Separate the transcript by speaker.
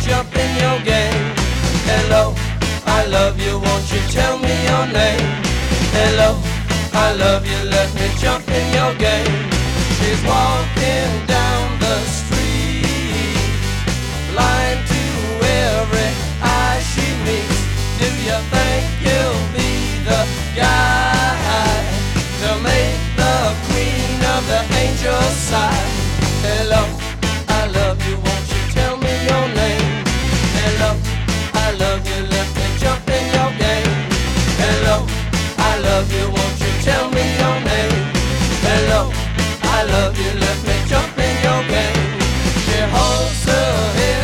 Speaker 1: jump in your game. Hello, I love you, won't you tell me your name? Hello, I love you, let me jump in your game. She's walking down the street, blind to every eye she meets. Do you think you'll be the guy to make the queen of the angels sigh?